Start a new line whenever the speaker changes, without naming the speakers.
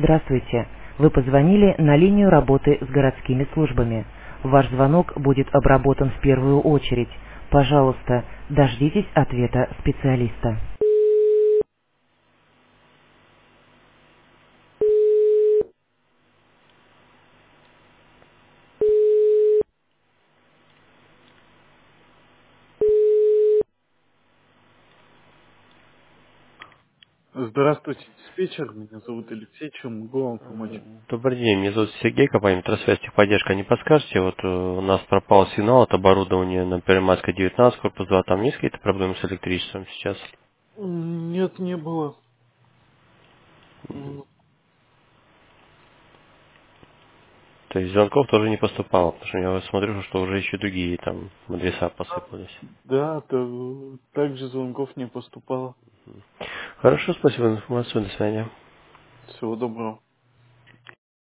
Здравствуйте. Вы позвонили на линию работы с городскими службами. Ваш звонок будет обработан в первую очередь. Пожалуйста, дождитесь ответа специалиста. Здравствуйте, диспетчер. Меня зовут Алексей. Чем могу вам помочь?
Добрый день, меня зовут Сергей, компания Метросвязь техподдержка. Не подскажете, вот у нас пропал сигнал от оборудования на Первомайской 19, корпус 2, там есть какие-то проблемы с электричеством сейчас?
Нет, не было. М,
То есть звонков тоже не поступало, потому что я смотрю, что уже еще другие там адреса посыпались.
Да, также звонков не поступало.
Хорошо, спасибо за информацию, до свидания.
Всего доброго.